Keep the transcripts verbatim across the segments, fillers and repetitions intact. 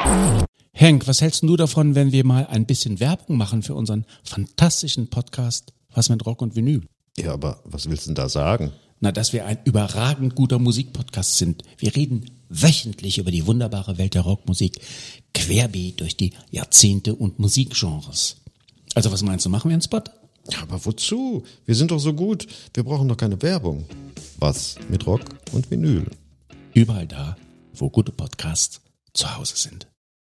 Henk, was hältst du davon, wenn wir mal ein bisschen Werbung machen für unseren fantastischen Podcast Was mit Rock und Vinyl? Ja, aber was willst du denn da sagen? Na, dass wir ein überragend guter Musikpodcast sind. Wir reden wöchentlich über die wunderbare Welt der Rockmusik, querbeet durch die Jahrzehnte und Musikgenres. Also was meinst du, machen wir einen Spot? Ja, aber wozu? Wir sind doch so gut. Wir brauchen doch keine Werbung. Was mit Rock und Vinyl? Überall da, wo gute Podcasts zu Hause sind.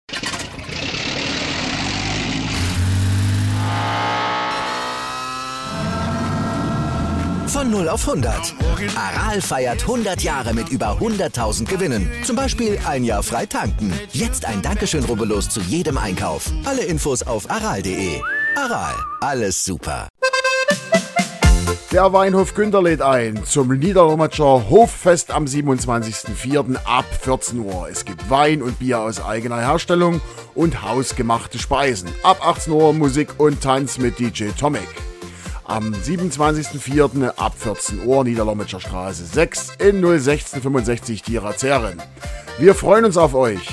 Von null auf hundert. Aral feiert hundert Jahre mit über hunderttausend Gewinnen. Zum Beispiel ein Jahr frei tanken. Jetzt ein Dankeschön, rubbellos zu jedem Einkauf. Alle Infos auf aral punkt de. Aral, alles super. Der Weinhof Günter lädt ein zum Niederlommatscher Hoffest am siebenundzwanzigsten vierten ab vierzehn Uhr. Es gibt Wein und Bier aus eigener Herstellung und hausgemachte Speisen. Ab achtzehn Uhr Musik und Tanz mit D J Tomek. Am siebenundzwanzigsten vierten ab vierzehn Uhr Niederlommatscher Straße sechs in null sechzehn fünfundsechzig Tierazeren. Wir freuen uns auf euch.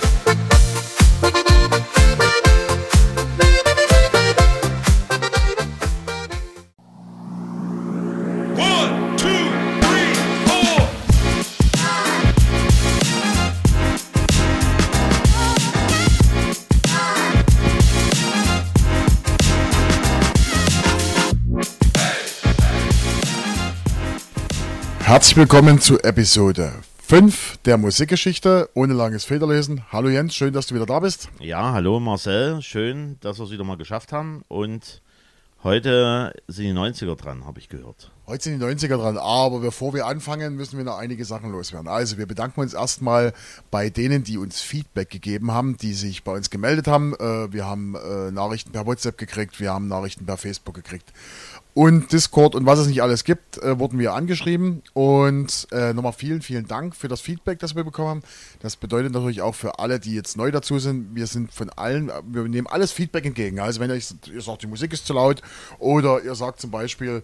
Herzlich willkommen zu Episode fünf der Musikgeschichte ohne langes Federlesen. Hallo Jens, schön, dass du wieder da bist. Ja, hallo Marcel, schön, dass wir es wieder mal geschafft haben. Und heute sind die neunziger dran, habe ich gehört. Heute sind die neunziger dran, aber bevor wir anfangen, müssen wir noch einige Sachen loswerden. Also wir bedanken uns erstmal bei denen, die uns Feedback gegeben haben, die sich bei uns gemeldet haben. Wir haben Nachrichten per WhatsApp gekriegt, wir haben Nachrichten per Facebook gekriegt. Und Discord und was es nicht alles gibt, äh, wurden wir angeschrieben. Und äh, nochmal vielen, vielen Dank für das Feedback, das wir bekommen haben. Das bedeutet natürlich auch für alle, die jetzt neu dazu sind, wir sind von allen, wir nehmen alles Feedback entgegen. Also wenn ihr, ihr sagt, die Musik ist zu laut oder ihr sagt zum Beispiel,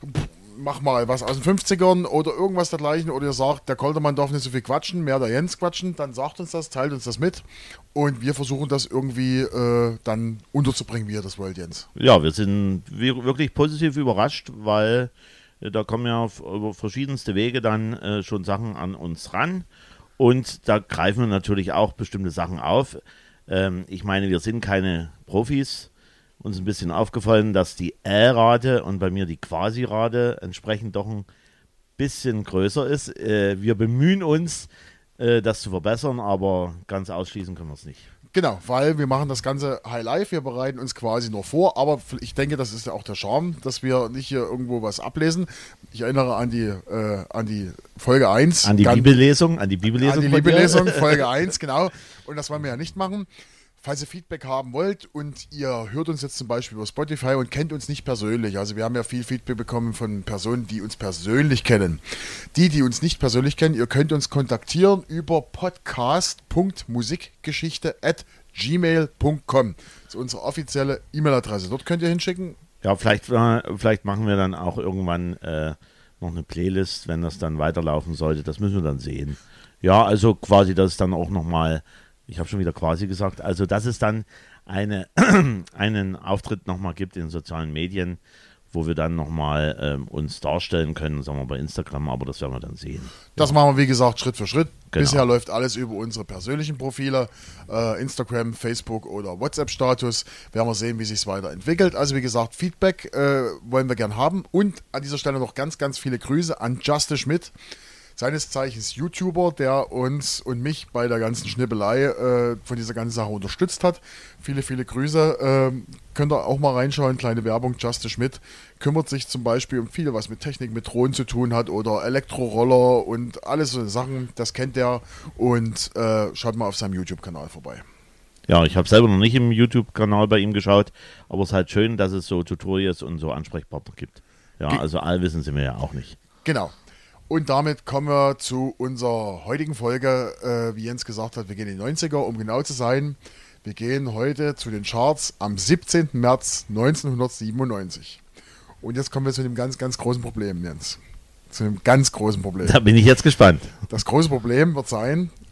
mach mal was aus den fünfzigern oder irgendwas dergleichen, oder ihr sagt, der Koldermann darf nicht so viel quatschen, mehr der Jens quatschen, dann sagt uns das, teilt uns das mit und wir versuchen das irgendwie äh, dann unterzubringen, wie ihr das wollt, Jens. Ja, wir sind wirklich positiv überrascht, weil äh, da kommen ja auf, über verschiedenste Wege dann äh, schon Sachen an uns ran und da greifen wir natürlich auch bestimmte Sachen auf. Ähm, ich meine, wir sind keine Profis. Uns ein bisschen aufgefallen, dass die Ä-Rate und bei mir die Quasi-Rate entsprechend doch ein bisschen größer ist. Äh, wir bemühen uns, äh, das zu verbessern, aber ganz ausschließen können wir es nicht. Genau, weil wir machen das Ganze High Life, wir bereiten uns quasi nur vor, aber ich denke, das ist ja auch der Charme, dass wir nicht hier irgendwo was ablesen. Ich erinnere an die, äh, an die Folge eins. An die Gan- Bibellesung, an die Bibellesung. An die Bibellesung, Folge eins, genau. Und das wollen wir ja nicht machen. Falls ihr Feedback haben wollt und ihr hört uns jetzt zum Beispiel über Spotify und kennt uns nicht persönlich, also wir haben ja viel Feedback bekommen von Personen, die uns persönlich kennen. Die, die uns nicht persönlich kennen, ihr könnt uns kontaktieren über podcast punkt musikgeschichte at gmail punkt com. Das ist unsere offizielle E-Mail-Adresse. Dort könnt ihr hinschicken. Ja, vielleicht, äh, vielleicht machen wir dann auch irgendwann äh, noch eine Playlist, wenn das dann weiterlaufen sollte. Das müssen wir dann sehen. Ja, also quasi, dass es dann auch nochmal... Ich habe schon wieder quasi gesagt, also dass es dann eine, einen Auftritt nochmal gibt in sozialen Medien, wo wir dann nochmal ähm, uns darstellen können, sagen wir bei Instagram, aber das werden wir dann sehen. Das ja. machen wir, wie gesagt, Schritt für Schritt. Genau. Bisher läuft alles über unsere persönlichen Profile, äh, Instagram, Facebook oder WhatsApp-Status. Werden wir sehen, wie sich es weiterentwickelt. Also wie gesagt, Feedback äh, wollen wir gern haben. Und an dieser Stelle noch ganz, ganz viele Grüße an Justin Schmidt. Seines Zeichens YouTuber, der uns und mich bei der ganzen Schnippelei äh, von dieser ganzen Sache unterstützt hat. Viele, viele Grüße. Ähm, könnt ihr auch mal reinschauen, kleine Werbung. Justin Schmidt kümmert sich zum Beispiel um viel, was mit Technik, mit Drohnen zu tun hat oder Elektroroller und alles so Sachen, das kennt er. Und äh, schaut mal auf seinem YouTube-Kanal vorbei. Ja, ich habe selber noch nicht im YouTube-Kanal bei ihm geschaut, aber es ist halt schön, dass es so Tutorials und so Ansprechpartner gibt. Ja, Ge- also allwissend sind wir ja auch nicht. Genau. Und damit kommen wir zu unserer heutigen Folge. Äh, wie Jens gesagt hat, wir gehen in die neunziger, um genau zu sein. Wir gehen heute zu den Charts am siebzehnten März neunzehnhundertsiebenundneunzig. Und jetzt kommen wir zu einem ganz, ganz großen Problem, Jens. Zu einem ganz großen Problem. Da bin ich jetzt gespannt. Das große Problem wird sein,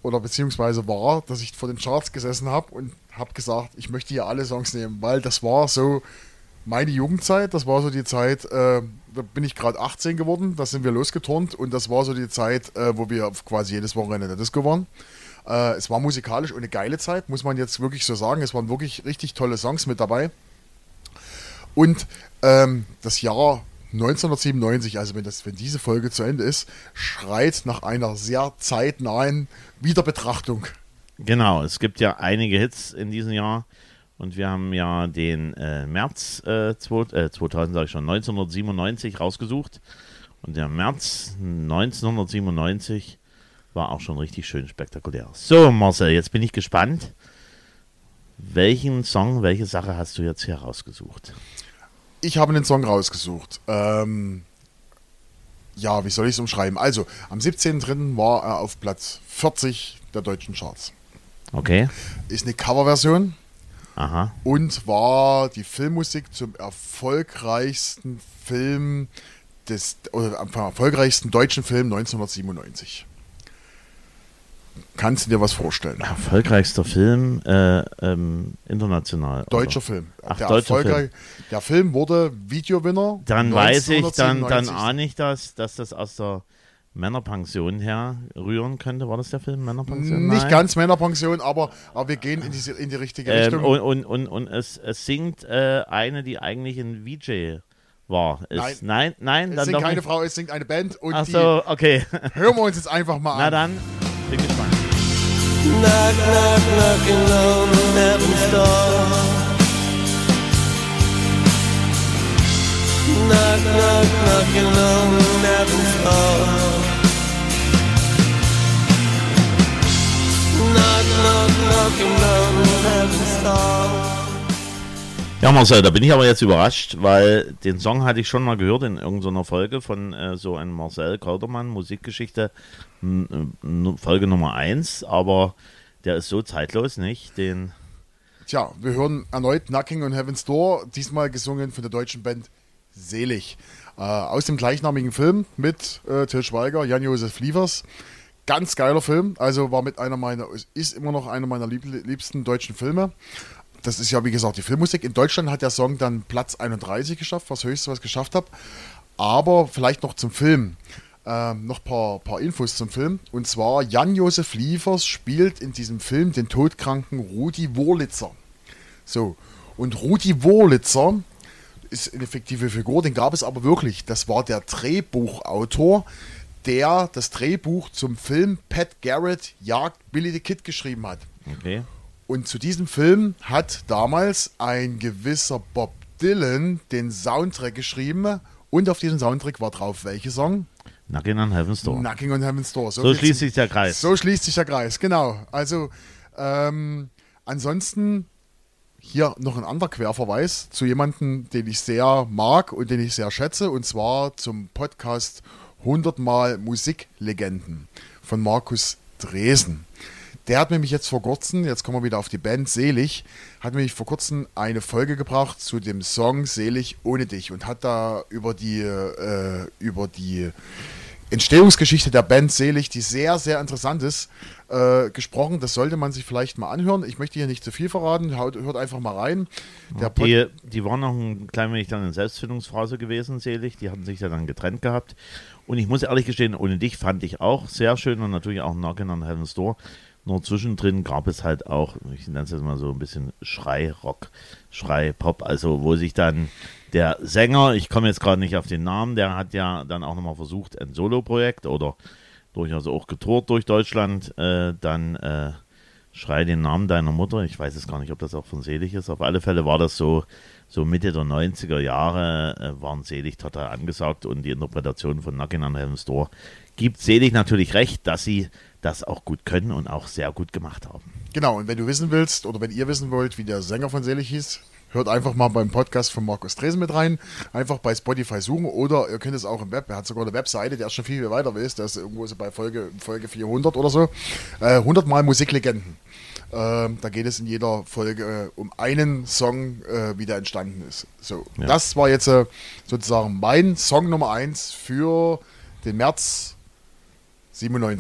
oder beziehungsweise war, dass ich vor den Charts gesessen habe und habe gesagt, ich möchte hier alle Songs nehmen, weil das war so meine Jugendzeit, das war so die Zeit, äh, da bin ich gerade achtzehn geworden, da sind wir losgeturnt und das war so die Zeit, äh, wo wir quasi jedes Wochenende in der Disco waren. Äh, es war musikalisch eine geile Zeit, muss man jetzt wirklich so sagen, es waren wirklich richtig tolle Songs mit dabei. Und ähm, das Jahr neunzehnhundertsiebenundneunzig, also wenn, das, wenn diese Folge zu Ende ist, schreit nach einer sehr zeitnahen Wiederbetrachtung. Genau, es gibt ja einige Hits in diesem Jahr und wir haben ja den äh, März äh, zwei, äh, zweitausend, sage ich schon, neunzehnhundertsiebenundneunzig rausgesucht und der März neunzehnhundertsiebenundneunzig war auch schon richtig schön spektakulär. So, Marcel, jetzt bin ich gespannt. Welchen Song, welche Sache hast du jetzt hier rausgesucht? Ich habe einen Song rausgesucht. Ähm, ja, wie soll ich es umschreiben? Also, am siebzehnten dritten war er auf Platz vierzig der deutschen Charts. Okay. Ist eine Coverversion. Aha. Und war die Filmmusik zum erfolgreichsten Film des, oder am erfolgreichsten deutschen Film neunzehnhundertsiebenundneunzig. Kannst du dir was vorstellen? Erfolgreichster Film äh, ähm, international. Deutscher oder? Film. Ach, der, deutscher Film. Der Film wurde Videowinner. Dann weiß ich, dann, dann neunzehnhundertsiebenundneunzig. ahne ich das, dass das aus der Männerpension her rühren könnte. War das der Film Männerpension? Nicht Nein. ganz Männerpension, aber, aber wir gehen in, diese, in die richtige Ähm, Richtung. und und, und, und es, es singt äh, eine, die eigentlich ein V J war. Ist, nein, Nein. nein, Es dann singt doch keine nicht. Frau, es singt eine Band und Ach die so, okay. hören wir uns jetzt einfach mal Na an. dann, bin gespannt. Knock, knock, knocking on heaven's door. Knock, knock, knocking on heaven's door. Knock, knock, knocking on heaven's door. Ja, Marcel, da bin ich aber jetzt überrascht, weil den Song hatte ich schon mal gehört in irgendeiner Folge von äh, so einem Marcel Kaudermann, Musikgeschichte, m- m- Folge Nummer eins, aber der ist so zeitlos, nicht? Den Tja, wir hören erneut Knocking on Heaven's Door, diesmal gesungen von der deutschen Band Selig. Äh, aus dem gleichnamigen Film mit äh, Til Schweiger, Jan-Josef Liefers. Ganz geiler Film, also war mit einer meiner, ist immer noch einer meiner lieb, liebsten deutschen Filme. Das ist ja, wie gesagt, die Filmmusik. In Deutschland hat der Song dann Platz einunddreißig geschafft, was höchste, was ich geschafft habe. Aber vielleicht noch zum Film. Ähm, noch ein paar, paar Infos zum Film. Und zwar, Jan-Josef Liefers spielt in diesem Film den todkranken Rudi Wurlitzer. So. Und Rudi Wurlitzer ist eine fiktive Figur, den gab es aber wirklich. Das war der Drehbuchautor, der das Drehbuch zum Film Pat Garrett jagt Billy the Kid geschrieben hat. okay. Und zu diesem Film hat damals ein gewisser Bob Dylan den Soundtrack geschrieben. Und auf diesem Soundtrack war drauf welcher Song? Knocking on Heaven's Door. Knocking on Heaven's Door. So viel schließt zum- sich der Kreis. So schließt sich der Kreis, genau. Also, ähm, ansonsten hier noch ein anderer Querverweis zu jemandem, den ich sehr mag und den ich sehr schätze. Und zwar zum Podcast hundert Mal Musiklegenden von Markus Dresen. Der hat nämlich jetzt vor kurzem, jetzt kommen wir wieder auf die Band Selig, hat nämlich vor kurzem eine Folge gebracht zu dem Song Selig ohne dich und hat da über die, äh, über die Entstehungsgeschichte der Band Selig, die sehr, sehr interessant ist, äh, gesprochen. Das sollte man sich vielleicht mal anhören. Ich möchte hier nicht zu viel verraten, hört, hört einfach mal rein. Der Pod- Die, die waren noch ein klein wenig dann in Selbstfindungsphase gewesen, selig. Die hatten sich ja dann getrennt gehabt. Und ich muss ehrlich gestehen, ohne dich fand ich auch sehr schön und natürlich auch Knockin' on Heaven's Door. Nur zwischendrin gab es halt auch, ich nenne es jetzt mal so ein bisschen Schrei-Rock, Schrei-Pop, also wo sich dann der Sänger, ich komme jetzt gerade nicht auf den Namen, der hat ja dann auch nochmal versucht, ein Solo-Projekt oder durchaus auch getourt durch Deutschland, äh, dann äh, Schrei den Namen deiner Mutter, ich weiß jetzt gar nicht, ob das auch von Selig ist, auf alle Fälle war das so, so Mitte der neunziger Jahre äh, waren Selig total angesagt und die Interpretation von Knockin' on Heaven's Door gibt Selig natürlich recht, dass sie das auch gut können und auch sehr gut gemacht haben. Genau, und wenn du wissen willst oder wenn ihr wissen wollt, wie der Sänger von Selig hieß, hört einfach mal beim Podcast von Markus Dresen mit rein. Einfach bei Spotify suchen oder ihr könnt es auch im Web. Er hat sogar eine Webseite, der ist schon viel, viel weiter ist. Der ist irgendwo so bei Folge, Folge vierhundert oder so. Äh, hundert Mal Musiklegenden. Ähm, da geht es in jeder Folge äh, um einen Song, äh, wie der entstanden ist. So, Ja. das war jetzt äh, sozusagen mein Song Nummer eins für den März siebenundneunzig.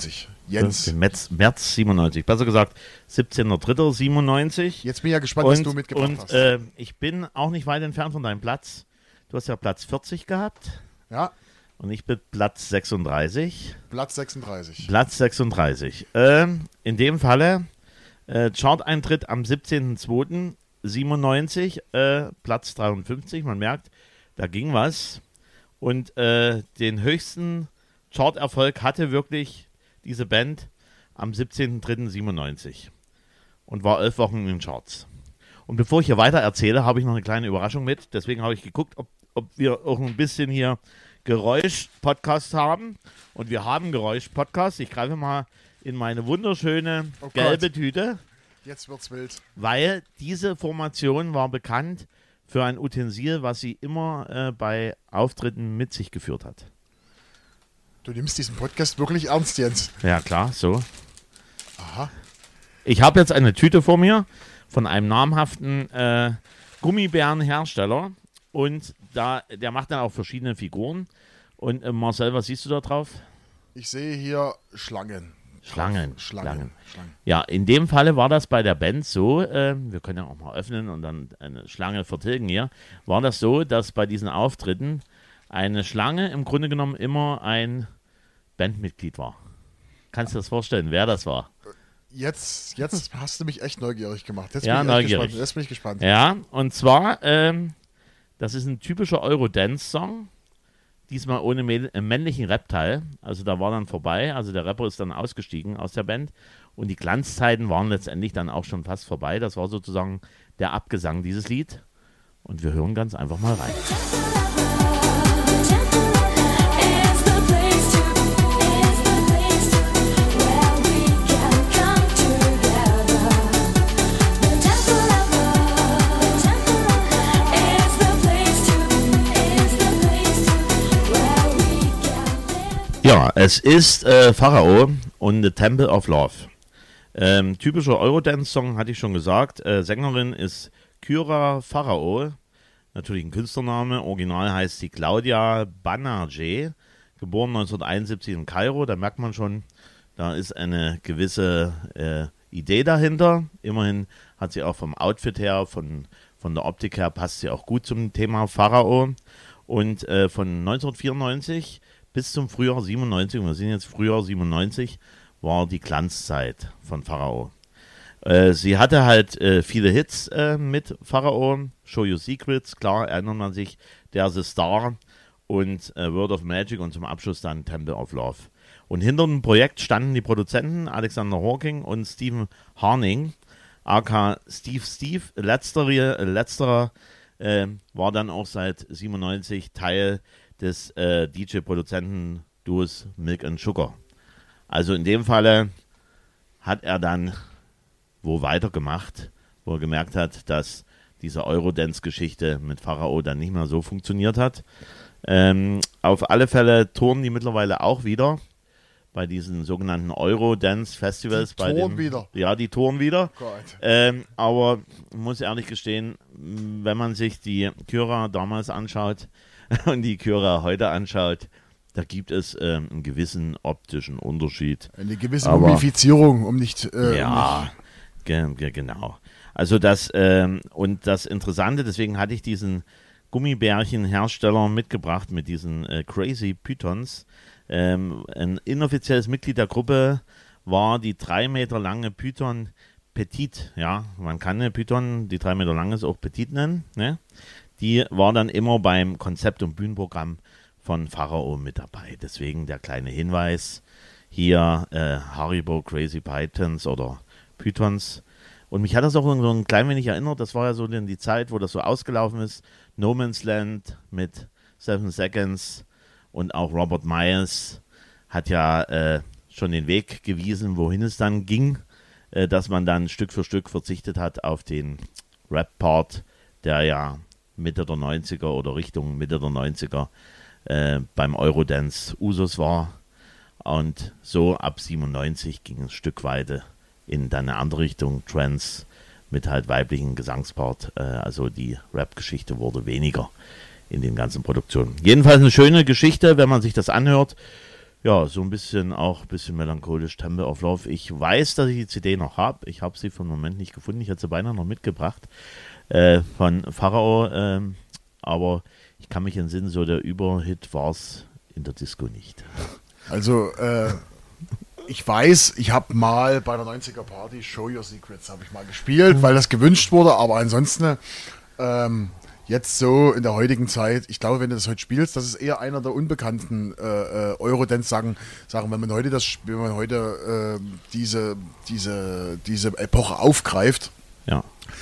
Jens. März, März siebenundneunzig, besser gesagt siebzehnter dritter siebenundneunzig. Jetzt bin ich ja gespannt, und, was du mitgebracht und, hast. Äh, ich bin auch nicht weit entfernt von deinem Platz. Du hast ja Platz vierzig gehabt. Ja. Und ich bin Platz sechsunddreißig. Platz sechsunddreißig. Platz sechsunddreißig. Ähm, in dem Falle äh, Chart-Eintritt am siebzehnten zweiten siebenundneunzig, äh, Platz dreiundfünfzig. Man merkt, da ging was. Und äh, den höchsten Chart-Erfolg hatte wirklich diese Band am siebzehnten dritten siebenundneunzig und war elf Wochen in den Charts. Und bevor ich hier weiter erzähle, habe ich noch eine kleine Überraschung mit. Deswegen habe ich geguckt, ob, ob wir auch ein bisschen hier Geräusch-Podcast haben. Und wir haben Geräusch-Podcast. Ich greife mal in meine wunderschöne Oh gelbe Gott. Tüte, Jetzt wird's wild. weil diese Formation war bekannt für ein Utensil, was sie immer äh, bei Auftritten mit sich geführt hat. Du nimmst diesen Podcast wirklich ernst, Jens. Ja, klar, so. Aha. Ich habe jetzt eine Tüte vor mir von einem namhaften äh, Gummibärenhersteller und da, der macht dann auch verschiedene Figuren. Und äh, Marcel, was siehst du da drauf? Ich sehe hier Schlangen. Schlangen, Schlangen. Schlangen. Schlangen. Ja, in dem Falle war das bei der Band so, äh, wir können ja auch mal öffnen und dann eine Schlange vertilgen hier, war das so, dass bei diesen Auftritten eine Schlange im Grunde genommen immer ein Bandmitglied war. Kannst du dir das vorstellen, wer das war? Jetzt, jetzt hast du mich echt neugierig gemacht. Jetzt Ja, bin ich echt neugierig. gespannt. Jetzt bin ich gespannt. Ja, und zwar, ähm, das ist ein typischer Eurodance-Song, diesmal ohne mäd- äh, männlichen Rap-Teil. Also da war dann vorbei, also der Rapper ist dann ausgestiegen aus der Band und die Glanzzeiten waren letztendlich dann auch schon fast vorbei. Das war sozusagen der Abgesang dieses Lied und wir hören ganz einfach mal rein. Ja, es ist äh, Pharao und The Temple of Love. Ähm, typischer Eurodance-Song, hatte ich schon gesagt. Äh, Sängerin ist Kyra Pharao, natürlich ein Künstlername. Original heißt sie Claudia Banerjee, geboren neunzehnhunderteinundsiebzig in Kairo. Da merkt man schon, da ist eine gewisse äh, Idee dahinter. Immerhin hat sie auch vom Outfit her, von, von der Optik her, passt sie auch gut zum Thema Pharao. Und äh, von neunzehnhundertvierundneunzig bis zum Frühjahr siebenundneunzig, wir sind jetzt Frühjahr siebenundneunzig, war die Glanzzeit von Pharao. Äh, sie hatte halt äh, viele Hits äh, mit Pharao, Show Your Secrets, klar, erinnert man sich, There's a Star und äh, Word of Magic und zum Abschluss dann Temple of Love. Und hinter dem Projekt standen die Produzenten Alexander Hawking und Stephen Harning, aka Steve Steve. Letztere, letzterer äh, war dann auch seit siebenundneunzig Teil des äh, D J-Produzenten-Duos Milk and Sugar. Also in dem Falle hat er dann wo weitergemacht, wo er gemerkt hat, dass diese Eurodance-Geschichte mit Pharao dann nicht mehr so funktioniert hat. Ähm, auf alle Fälle touren die mittlerweile auch wieder bei diesen sogenannten Eurodance-Festivals. Die bei touren den, wieder? Ja, die touren wieder. Gott. Ähm, aber ich muss ehrlich gestehen, wenn man sich die Kyra damals anschaut und die Kyra heute anschaut, da gibt es ähm, einen gewissen optischen Unterschied. Eine gewisse Aber- Mumifizierung, um nicht... Äh, Ja, ge ge genau. Also das, ähm, und das Interessante, deswegen hatte ich diesen Gummibärchenhersteller mitgebracht mit diesen äh, Crazy Pythons. Ähm, ein inoffizielles Mitglied der Gruppe war die drei Meter lange Python Petit. Ja, man kann eine Python, die drei Meter lang ist, auch Petit nennen. Ne? Die war dann immer beim Konzept- und Bühnenprogramm von Pharao mit dabei. Deswegen der kleine Hinweis hier, äh, Haribo Crazy Pythons oder Pythons. Und mich hat das auch so ein klein wenig erinnert, das war ja so in die Zeit, wo das so ausgelaufen ist. No Man's Land mit Seven Seconds und auch Robert Miles hat ja äh, schon den Weg gewiesen, wohin es dann ging, äh, dass man dann Stück für Stück verzichtet hat auf den Rap-Part, der ja Mitte der neunziger oder Richtung Mitte der neunziger äh, beim Eurodance Usus war. Und so ab siebenundneunzig ging es ein Stück weiter in dann eine andere Richtung, Trance mit halt weiblichen Gesangspart. Äh, also die Rap-Geschichte wurde weniger in den ganzen Produktionen. Jedenfalls eine schöne Geschichte, wenn man sich das anhört. Ja, so ein bisschen auch ein bisschen melancholisch, Temple of Love. Ich weiß, dass ich die C D noch habe. Ich habe sie für den Moment nicht gefunden. Ich hätte sie beinahe noch mitgebracht äh, von Pharao. Ähm, aber ich kann mich entsinnen, so der Überhit war es in der Disco nicht. Also, äh, ich weiß, ich habe mal bei der neunziger Party Show Your Secrets habe ich mal gespielt, weil das gewünscht wurde, aber ansonsten ähm, jetzt so in der heutigen Zeit, ich glaube, wenn du das heute spielst, das ist eher einer der unbekannten äh, äh, Eurodance-Sachen, sagen, wenn man heute das, wenn man heute äh, diese, diese, diese Epoche aufgreift, Ja.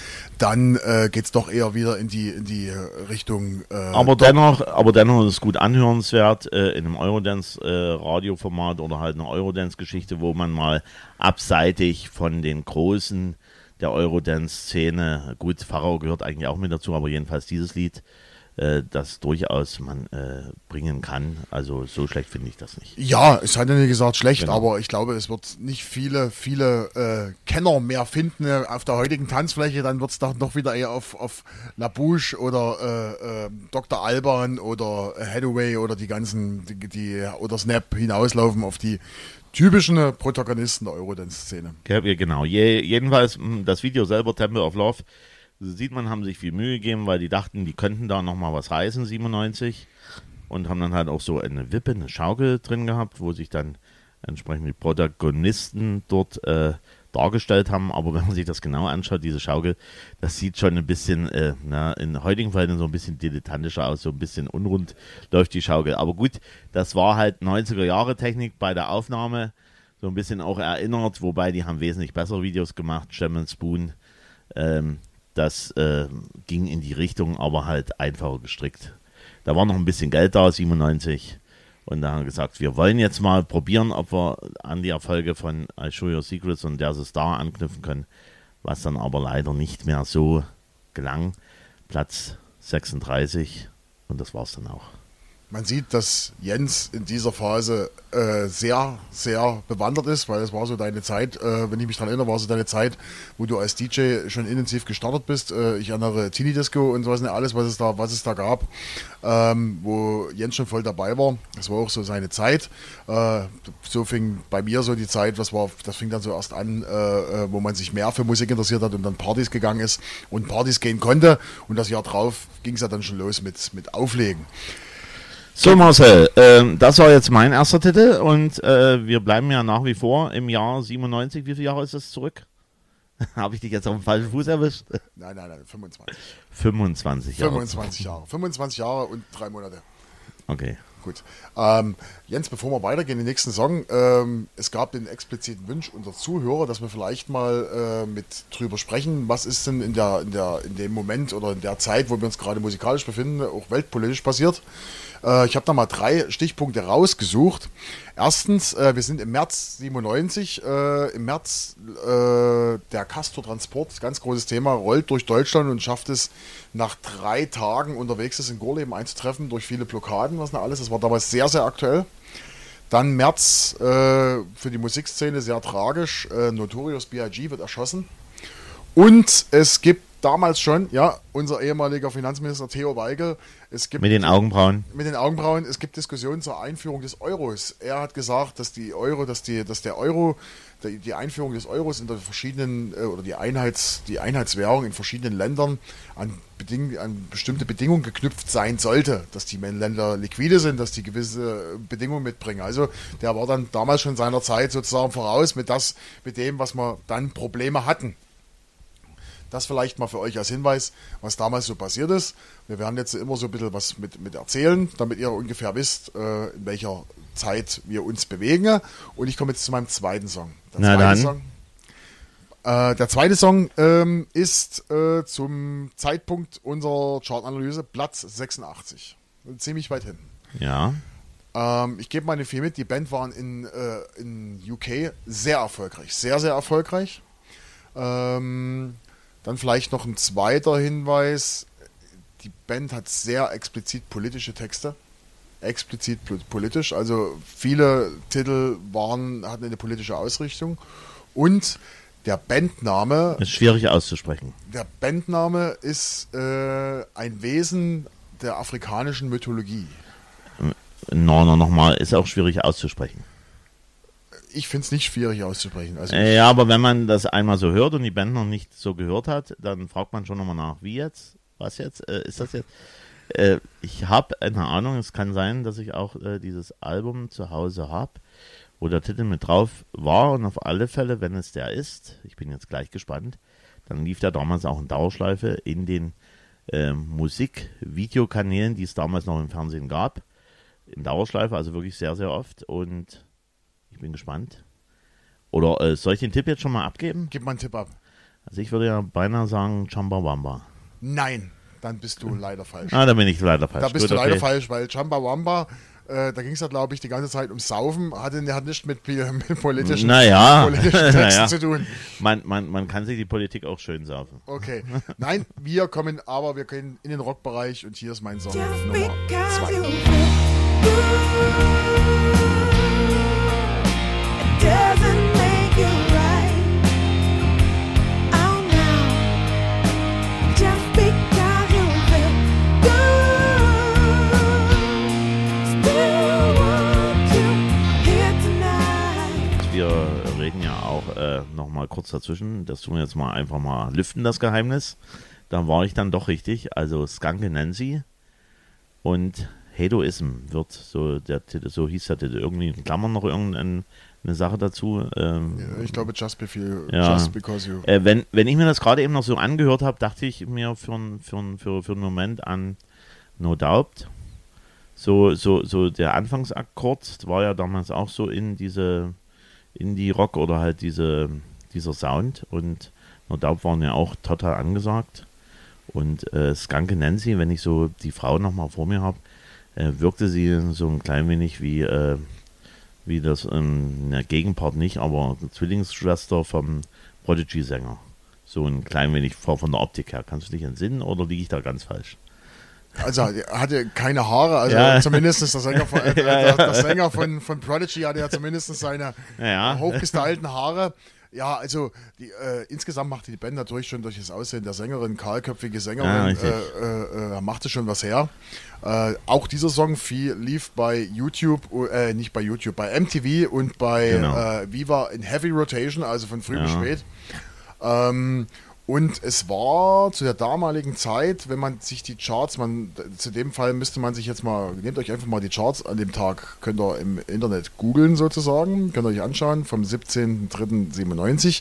dann äh, geht es doch eher wieder in die, in die Richtung. Äh, Aber dennoch, aber dennoch ist es gut anhörenswert äh, in einem Eurodance-Radioformat äh, oder halt eine Eurodance-Geschichte, wo man mal abseitig von den Großen der Eurodance-Szene, gut, Pharao gehört eigentlich auch mit dazu, aber jedenfalls dieses Lied, äh, das durchaus man äh, bringen kann. Also so schlecht finde ich das nicht. Ja, es hat ja nicht gesagt schlecht, Genau. aber ich glaube, es wird nicht viele, viele äh, Kenner mehr finden äh, auf der heutigen Tanzfläche. Dann wird es doch noch wieder eher auf, auf La Bouche oder äh, äh, Doktor Alban oder Hathaway oder die ganzen, die, die oder Snap hinauslaufen auf die typischen Protagonisten der Eurodance-Szene. Ja, genau. Je, jedenfalls mh, das Video selber, Temple of Love, sieht man, haben sich viel Mühe gegeben, weil die dachten, die könnten da nochmal was reißen, siebenundneunzig. Und haben dann halt auch so eine Wippe, eine Schaukel drin gehabt, wo sich dann entsprechend die Protagonisten dort äh, dargestellt haben. Aber wenn man sich das genau anschaut, diese Schaukel, das sieht schon ein bisschen, äh, na, in heutigen Fällen so ein bisschen dilettantischer aus, so ein bisschen unrund läuft die Schaukel. Aber gut, das war halt neunziger Jahre Technik bei der Aufnahme, so ein bisschen auch erinnert, wobei die haben wesentlich bessere Videos gemacht, Jam and Spoon, ähm, das äh, ging in die Richtung, aber halt einfacher gestrickt. Da war noch ein bisschen Geld da, siebenundneunzig. Und da haben wir gesagt, wir wollen jetzt mal probieren, ob wir an die Erfolge von I Show Your Secrets und There's a Star anknüpfen können. Was dann aber leider nicht mehr so gelang. Platz sechsunddreißig und das war's dann auch. Man sieht, dass Jens in dieser Phase äh, sehr, sehr bewandert ist, weil es war so deine Zeit, äh, wenn ich mich daran erinnere, war so deine Zeit, wo du als D J schon intensiv gestartet bist. Äh, ich erinnere Teenie Disco und sowas, nicht alles, was es da, was es da gab, ähm, wo Jens schon voll dabei war. Das war auch so seine Zeit. Äh, so fing bei mir so die Zeit, das, war, das fing dann so erst an, äh, wo man sich mehr für Musik interessiert hat und dann Partys gegangen ist und Partys gehen konnte. Und das Jahr drauf ging es ja dann schon los mit, mit Auflegen. So Marcel, äh, das war jetzt mein erster Titel und äh, wir bleiben ja nach wie vor im Jahr siebenundneunzig. Wie viele Jahre ist das zurück? Habe ich dich jetzt auf dem falschen Fuß erwischt? Nein, nein, nein, fünfundzwanzig. fünfundzwanzig Jahre. fünfundzwanzig Jahre. fünfundzwanzig Jahre und drei Monate. Okay. Gut. Ähm, Jens, bevor wir weitergehen, den nächsten Song, ähm, es gab den expliziten Wunsch unserer Zuhörer, dass wir vielleicht mal äh, mit drüber sprechen, was ist denn in der, in der, in dem Moment oder in der Zeit, wo wir uns gerade musikalisch befinden, auch weltpolitisch passiert. Äh, ich habe da mal drei Stichpunkte rausgesucht. Erstens, äh, wir sind im März siebenundneunzig, äh, im März äh, der Castor Transport, ganz großes Thema, rollt durch Deutschland und schafft es nach drei Tagen unterwegs ist in Gorleben einzutreffen durch viele Blockaden, was noch alles, das war damals sehr, sehr aktuell. Dann März äh, für die Musikszene sehr tragisch, äh, Notorious B I G wird erschossen und es gibt damals schon, ja, unser ehemaliger Finanzminister Theo Weigel, es gibt Mit den Augenbrauen. mit den Augenbrauen, es gibt Diskussionen zur Einführung des Euros. Er hat gesagt, dass die Euro, dass die, dass der Euro, die, die Einführung des Euros in der verschiedenen äh, oder die Einheits, die Einheitswährung in verschiedenen Ländern an, Beding, an bestimmte Bedingungen geknüpft sein sollte, dass die Länder liquide sind, dass die gewisse Bedingungen mitbringen. Also der war dann damals schon seiner Zeit sozusagen voraus mit das, mit dem, was wir dann Probleme hatten. Das vielleicht mal für euch als Hinweis, was damals so passiert ist. Wir werden jetzt immer so ein bisschen was mit, mit erzählen, damit ihr ungefähr wisst, äh, in welcher Zeit wir uns bewegen. Und ich komme jetzt zu meinem zweiten Song. Der Na zweite dann. Song, äh, der zweite Song ähm, ist äh, zum Zeitpunkt unserer Chartanalyse Platz sechsundachtzig. Ziemlich weit hinten. Ja. Ähm, ich gebe meine vier mit. Die Band waren in, äh, in U K sehr erfolgreich. Sehr, sehr erfolgreich. Ähm... Dann vielleicht noch ein zweiter Hinweis. Die Band hat sehr explizit politische Texte. Explizit politisch. Also viele Titel waren, hatten eine politische Ausrichtung. Und der Bandname... Ist schwierig auszusprechen. Der Bandname ist äh, ein Wesen der afrikanischen Mythologie. Norner nochmal, ist auch schwierig auszusprechen. Ich finde es nicht schwierig auszusprechen. Also Äh, ja, aber wenn man das einmal so hört und die Band noch nicht so gehört hat, dann fragt man schon nochmal nach, wie jetzt? Was jetzt? Äh, ist das jetzt? Äh, ich habe eine Ahnung, es kann sein, dass ich auch äh, dieses Album zu Hause habe, wo der Titel mit drauf war und auf alle Fälle, wenn es der ist, ich bin jetzt gleich gespannt, dann lief der damals auch in Dauerschleife in den äh, Musikvideokanälen, die es damals noch im Fernsehen gab, in Dauerschleife, also wirklich sehr, sehr oft und ich bin gespannt. Oder äh, soll ich den Tipp jetzt schon mal abgeben? gib mal einen Tipp ab. Also ich würde ja beinahe sagen Chumbawamba. Nein, dann bist du leider falsch. Ah, da bin ich leider falsch. Da bist Gut, du leider okay. falsch, weil Chumbawamba, äh, da ging es ja, glaube ich, die ganze Zeit ums Saufen, hatte hat nichts mit, mit politischen, Naja, politischen Texten naja. zu tun. Man, man, man kann sich die Politik auch schön saufen. Okay. Nein, wir kommen, aber wir gehen in den Rockbereich und hier ist mein Song Just Nummer because you zwei. feel good, it doesn't make you right. Oh no, just because you feel good, still want you here tonight. Wir reden ja auch äh, nochmal kurz dazwischen. Das tun wir jetzt mal einfach mal lüften, das Geheimnis. Da war ich dann doch richtig. Also Skunky Nancy und Hedoism wird so der Titel, so hieß der Titel. Irgendwie in Klammern noch irgendeine Sache dazu. Ähm, Ja, ich glaube, just, before, Ja. just because you. Äh, wenn, wenn ich mir das gerade eben noch so angehört habe, dachte ich mir für, n- für, n- für, für einen Moment an No Doubt. So, so, so der Anfangsakkord war ja damals auch so in diese Indie-Rock oder halt diese, dieser Sound und No Doubt waren ja auch total angesagt. Und äh, Skunky Nancy, wenn ich so die Frau nochmal vor mir habe, äh, wirkte sie so ein klein wenig wie, äh, wie das, ähm, der Gegenpart nicht, aber eine Zwillingsschwester vom Prodigy-Sänger. So ein klein wenig vor von der Optik her. Kannst du dich entsinnen oder liege ich da ganz falsch? Also er hatte keine Haare, also Ja. zumindest der Sänger von, äh, Ja, der, ja. der Sänger von, von Prodigy hatte ja zumindest seine Ja. hochgestylten Haare. Ja, also die, äh, insgesamt machte die Band natürlich schon durch das Aussehen der Sängerin, kahlköpfige Ja, Sängerin, richtig. äh, äh, äh, machte schon was her. Äh, auch dieser Song viel, lief bei YouTube, äh, nicht bei YouTube, bei M T V und bei Genau. äh, Viva in Heavy Rotation, also von früh bis Ja. spät. Ähm, und es war zu der damaligen Zeit, wenn man sich die Charts, man zu dem Fall müsste man sich jetzt mal, nehmt euch einfach mal die Charts an dem Tag, könnt ihr im Internet googeln sozusagen, könnt ihr euch anschauen, vom siebzehnten dritten siebenundneunzig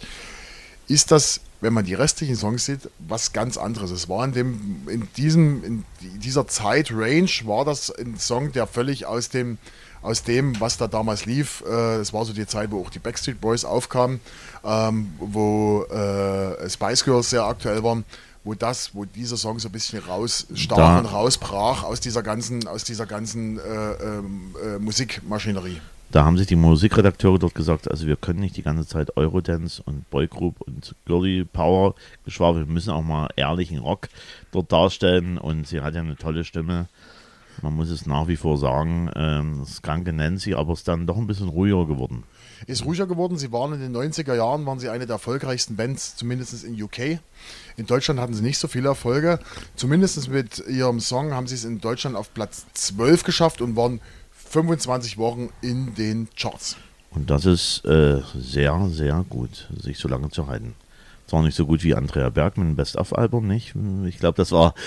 ist das, wenn man die restlichen Songs sieht, was ganz anderes. Es war in dem, in diesem, in dieser Zeit-Range war das ein Song, der völlig aus dem, aus dem, was da damals lief, äh, es war so die Zeit, wo auch die Backstreet Boys aufkamen, ähm, wo äh, Spice Girls sehr aktuell waren, wo das, wo dieser Song so ein bisschen rausstach Da- und rausbrach aus dieser ganzen, aus dieser ganzen äh, ähm, äh, Musikmaschinerie. Da haben sich die Musikredakteure dort gesagt, also wir können nicht die ganze Zeit Eurodance und Boygroup und Girly Power geschwafelt, wir müssen auch mal ehrlichen Rock dort darstellen und sie hat ja eine tolle Stimme. Man muss es nach wie vor sagen, ähm, Skunky Nancy, aber es ist dann doch ein bisschen ruhiger geworden. Ist ruhiger geworden. Sie waren in den neunziger Jahren, waren sie eine der erfolgreichsten Bands, zumindest in U K. In Deutschland hatten sie nicht so viele Erfolge. Zumindest mit ihrem Song haben sie es in Deutschland auf Platz zwölf geschafft und waren fünfundzwanzig Wochen in den Charts. Und das ist äh, sehr, sehr gut, sich so lange zu halten. Zwar nicht so gut wie Andrea Berg mit dem Best-of-Album, nicht? Ich glaube, das war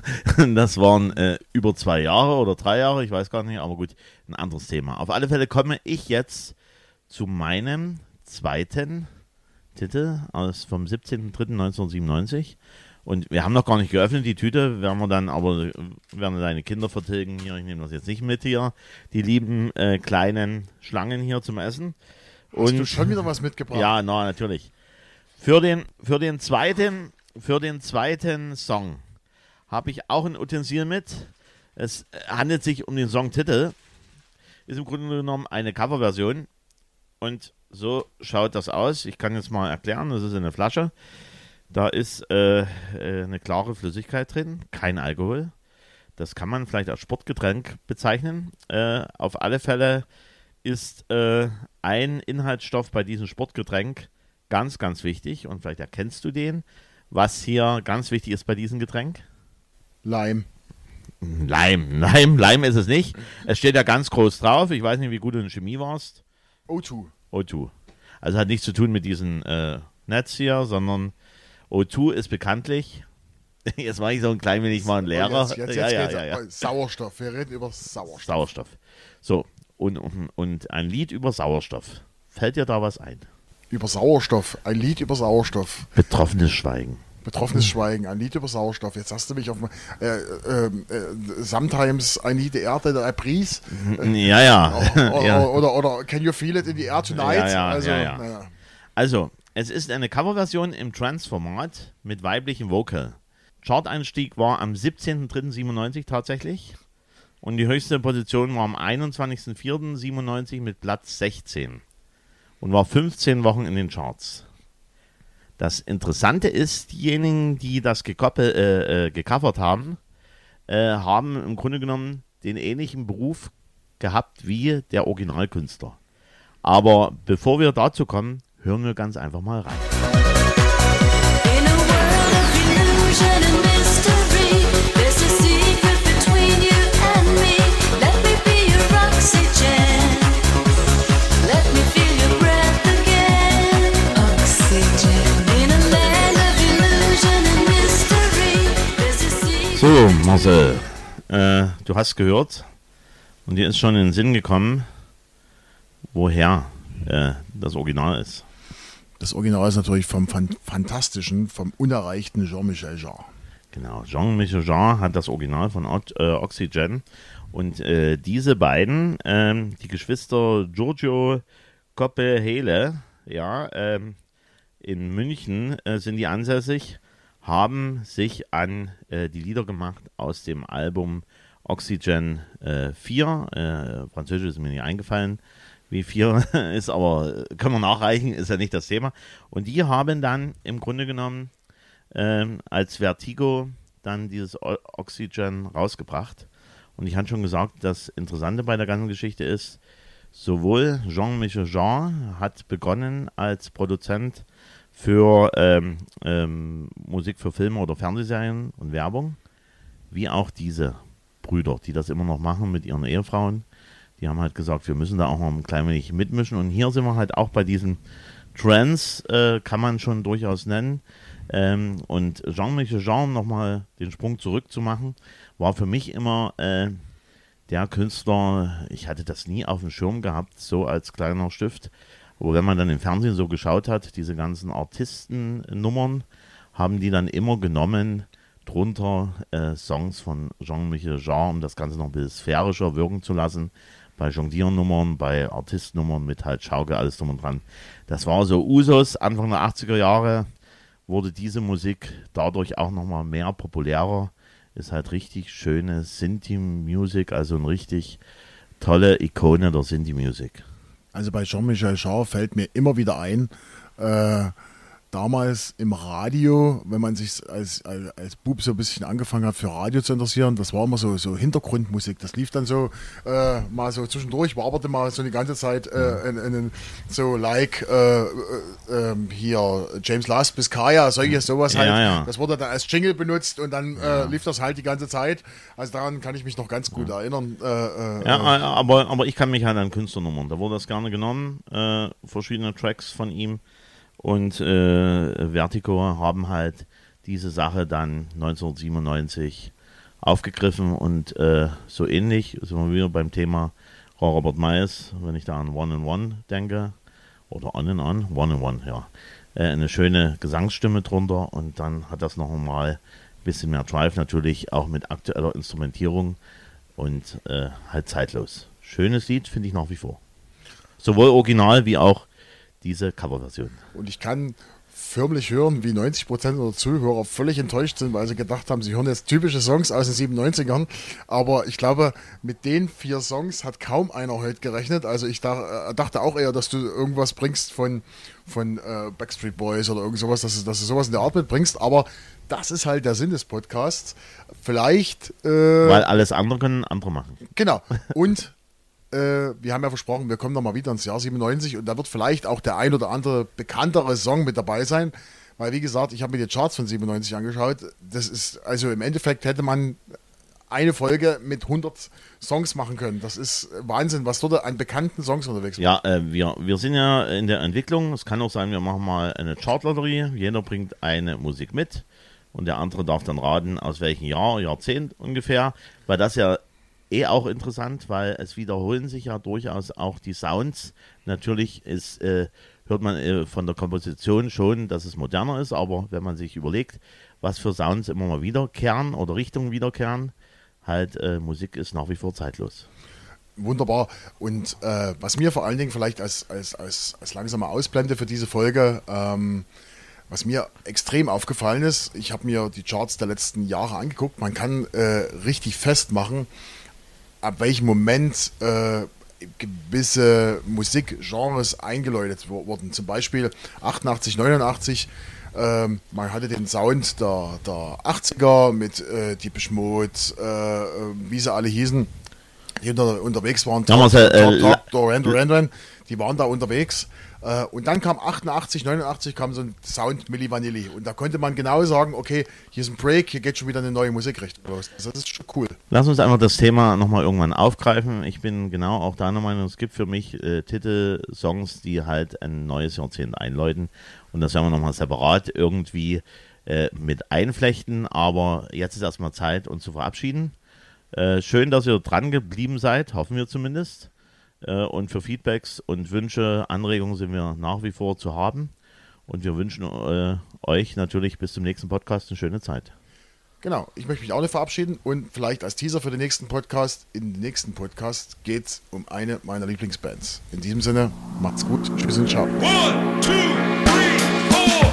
das waren äh, über zwei Jahre oder drei Jahre, ich weiß gar nicht, aber gut, ein anderes Thema. Auf alle Fälle komme ich jetzt zu meinem zweiten Titel aus vom siebzehnten dritten neunzehnhundertsiebenundneunzig. Und wir haben noch gar nicht geöffnet, die Tüte, werden wir dann aber, werden deine Kinder vertilgen. Hier, ich nehme das jetzt nicht mit hier, die lieben äh, kleinen Schlangen hier zum Essen. Hast Und du schon wieder was mitgebracht? ja, na, natürlich. Für den, für den zweiten, für den zweiten Song habe ich auch ein Utensil mit. Es handelt sich um den Songtitel. Ist im Grunde genommen eine Coverversion. Und so schaut das aus. Ich kann jetzt mal erklären, das ist eine Flasche. Da ist äh, äh, eine klare Flüssigkeit drin, kein Alkohol. Das kann man vielleicht als Sportgetränk bezeichnen. Äh, auf alle Fälle ist äh, ein Inhaltsstoff bei diesem Sportgetränk ganz, ganz wichtig. Und vielleicht erkennst du den. Was hier ganz wichtig ist bei diesem Getränk? Lime. Leim, Leim, Leim ist es nicht. Es steht ja ganz groß drauf. Ich weiß nicht, wie gut du in Chemie warst. O zwei. O zwei. Also hat nichts zu tun mit diesem äh, Netz hier, sondern O zwei ist bekanntlich, jetzt mache ich so ein klein wenig mal einen Lehrer. Jetzt, jetzt, ja, jetzt ja, geht's ja, ja. um Sauerstoff. Wir reden über Sauerstoff. Sauerstoff. So, und, und, und ein Lied über Sauerstoff. Fällt dir da was ein? Über Sauerstoff. Ein Lied über Sauerstoff. Betroffenes Schweigen. Betroffenes Schweigen. Ein Lied über Sauerstoff. Jetzt hast du mich auf... Äh, äh, äh, sometimes I need the air that I breathe. Ja, ja. Oder, ja. oder, oder Can you feel it in the air tonight? Ja, ja, also, ja, ja. naja. Also, es ist eine Coverversion im Trance-Format mit weiblichem Vocal. Chart-Einstieg war am siebzehnten dritten siebenundneunzig tatsächlich. Und die höchste Position war am einundzwanzigsten vierten siebenundneunzig mit Platz sechzehn. Und war fünfzehn Wochen in den Charts. Das Interessante ist, diejenigen, die das gekoppel, äh, äh, gecovert haben, äh, haben im Grunde genommen den ähnlichen Beruf gehabt wie der Originalkünstler. Aber bevor wir dazu kommen, hören wir ganz einfach mal rein. In a world of illusion and mystery, there's a secret between you and me. Let me be your oxygen. Let me feel your breath again. Oxygen. In a land of illusion and mystery, there's a secret. So, Marcel, äh, du hast gehört und dir ist schon in den Sinn gekommen, woher äh, das Original ist. Das Original ist natürlich vom fan- fantastischen, vom unerreichten Jean-Michel Jarre. Genau, Jean-Michel Jarre hat das Original von o- äh, Oxygen und äh, diese beiden, ähm, die Geschwister Giorgio Coppe-Hele, ja, ähm, in München äh, sind die ansässig, haben sich an äh, die Lieder gemacht aus dem Album Oxygen äh, vier, äh, Französisch ist mir nicht eingefallen, wie vier ist, aber können wir nachreichen, ist ja nicht das Thema. Und die haben dann im Grunde genommen ähm, als Vertigo dann dieses O- Oxygen rausgebracht. Und ich hatte schon gesagt, das Interessante bei der ganzen Geschichte ist, sowohl Jean-Michel Jarre hat begonnen als Produzent für ähm, ähm, Musik für Filme oder Fernsehserien und Werbung, wie auch diese Brüder, die das immer noch machen mit ihren Ehefrauen. Die haben halt gesagt, wir müssen da auch noch ein klein wenig mitmischen. Und hier sind wir halt auch bei diesen Trends, äh, kann man schon durchaus nennen. Ähm, und Jean-Michel Jarre, nochmal den Sprung zurückzumachen, war für mich immer äh, der Künstler, ich hatte das nie auf dem Schirm gehabt, so als kleiner Stift. Aber wenn man dann im Fernsehen so geschaut hat, diese ganzen Artistennummern, haben die dann immer genommen, drunter äh, Songs von Jean-Michel Jarre, um das Ganze noch ein bisschen sphärischer wirken zu lassen. Bei Jongliernummern, bei Artistnummern mit halt Schaukel, alles drum und dran. Das war so Usus, Anfang der achtziger Jahre wurde diese Musik dadurch auch nochmal mehr populärer. Ist halt richtig schöne Sinti-Music, also eine richtig tolle Ikone der Sinti-Music. Also bei Jean-Michel Jarre fällt mir immer wieder ein, äh, damals im Radio, wenn man sich als, als, als Bub so ein bisschen angefangen hat für Radio zu interessieren, das war immer so, so Hintergrundmusik. Das lief dann so äh, mal so zwischendurch, waberte mal so die ganze Zeit äh, in, in, so like äh, äh, äh, hier James Last Biscaya, solche sowas halt. Ja, ja. Das wurde dann als Jingle benutzt und dann äh, lief das halt die ganze Zeit. Also daran kann ich mich noch ganz gut erinnern. Äh, äh, Ja, aber, aber ich kann mich halt an Künstlernummern. Da wurde das gerne genommen, äh, verschiedene Tracks von ihm. Und äh, Vertigo haben halt diese Sache dann neunzehnhundertsiebenundneunzig aufgegriffen und äh, so ähnlich sind wir wieder beim Thema Robert Miles, wenn ich da an One and One denke, oder On and On, One and One, ja. Äh, eine schöne Gesangsstimme drunter und dann hat das noch mal ein bisschen mehr Drive, natürlich auch mit aktueller Instrumentierung und äh, halt zeitlos. Schönes Lied, finde ich nach wie vor. Sowohl original wie auch diese Coverversion. Und ich kann förmlich hören, wie neunzig Prozent unserer Zuhörer völlig enttäuscht sind, weil sie gedacht haben, sie hören jetzt typische Songs aus den siebenundneunzigern. Aber ich glaube, mit den vier Songs hat kaum einer heute gerechnet. Also ich da, äh, dachte auch eher, dass du irgendwas bringst von, von äh, Backstreet Boys oder irgend sowas, dass du, dass du sowas in der Art mitbringst. Aber das ist halt der Sinn des Podcasts. Vielleicht... Äh, Weil alles andere können andere machen. Genau. Und wir haben ja versprochen, wir kommen nochmal wieder ins Jahr siebenundneunzig und da wird vielleicht auch der ein oder andere bekanntere Song mit dabei sein, weil wie gesagt, ich habe mir die Charts von siebenundneunzig angeschaut, das ist, also im Endeffekt hätte man eine Folge mit hundert Songs machen können. Das ist Wahnsinn, was dort an bekannten Songs unterwegs ist. Ja, äh, wir, wir sind ja in der Entwicklung. Es kann auch sein, wir machen mal eine Chartlotterie. Jeder bringt eine Musik mit und der andere darf dann raten, aus welchem Jahr, Jahrzehnt ungefähr. Weil das ja eh auch interessant, weil es wiederholen sich ja durchaus auch die Sounds. Natürlich ist, äh, hört man äh, von der Komposition schon, dass es moderner ist, aber wenn man sich überlegt, was für Sounds immer mal wiederkehren oder Richtungen wiederkehren, halt äh, Musik ist nach wie vor zeitlos. Wunderbar. Und äh, was mir vor allen Dingen vielleicht als, als, als, als langsame Ausblende für diese Folge, ähm, was mir extrem aufgefallen ist, ich habe mir die Charts der letzten Jahre angeguckt, man kann äh, richtig festmachen, ab welchem Moment äh, gewisse Musikgenres eingeläutet wurden. Zum Beispiel achtundachtzig, neunundachtzig, ähm, man hatte den Sound der, der achtziger mit äh, Depeche Mode, äh, wie sie alle hießen, die unter, unterwegs waren. Ja, Marcel, äh, Talk, Talk, Duran Duran Duran, die waren da unterwegs. Äh, und dann kam achtundachtzig, neunundachtzig kam so ein Sound Milli Vanilli. Und da konnte man genau sagen, okay, hier ist ein Break, hier geht schon wieder eine neue Musikrichtung los. Das ist schon cool. Lass uns einfach das Thema nochmal irgendwann aufgreifen. Ich bin genau auch deiner Meinung, es gibt für mich äh, Titel, Songs, die halt ein neues Jahrzehnt einläuten. Und das werden wir nochmal separat irgendwie äh, mit einflechten. Aber jetzt ist erstmal Zeit, uns zu verabschieden. Äh, schön, dass ihr dran geblieben seid, hoffen wir zumindest. Und für Feedbacks und Wünsche, Anregungen sind wir nach wie vor zu haben. Und wir wünschen äh, euch natürlich bis zum nächsten Podcast eine schöne Zeit. Genau, ich möchte mich auch noch verabschieden und vielleicht als Teaser für den nächsten Podcast. In den nächsten Podcast geht es um eine meiner Lieblingsbands. In diesem Sinne, macht's gut, tschüss und ciao. One, two, three, four.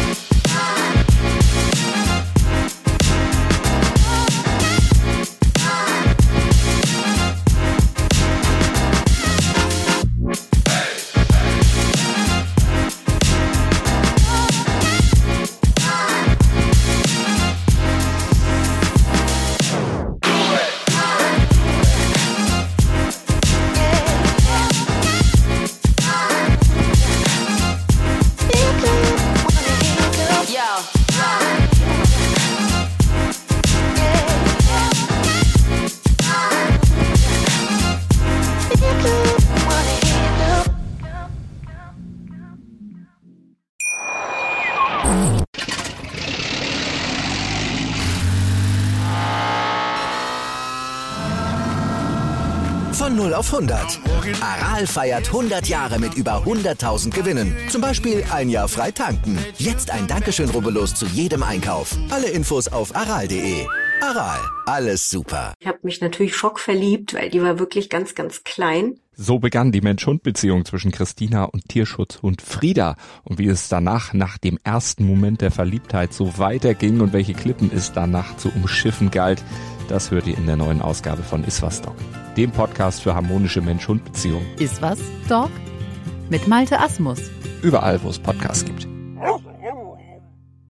Von null auf hundert. Aral feiert hundert Jahre mit über hunderttausend Gewinnen. Zum Beispiel ein Jahr frei tanken. Jetzt ein Dankeschön, rubbellos zu jedem Einkauf. Alle Infos auf aral punkt de. Aral, alles super. Ich habe mich natürlich schockverliebt, weil die war wirklich ganz, ganz klein. So begann die Mensch-Hund-Beziehung zwischen Christina und Tierschutzhund Frieda. Und wie es danach, nach dem ersten Moment der Verliebtheit, so weiterging und welche Klippen es danach zu umschiffen galt, das hört ihr in der neuen Ausgabe von Iswas Dog, dem Podcast für harmonische Mensch-Hund-Beziehungen. Iswas Dog? Mit Malte Asmus. Überall, wo es Podcasts gibt.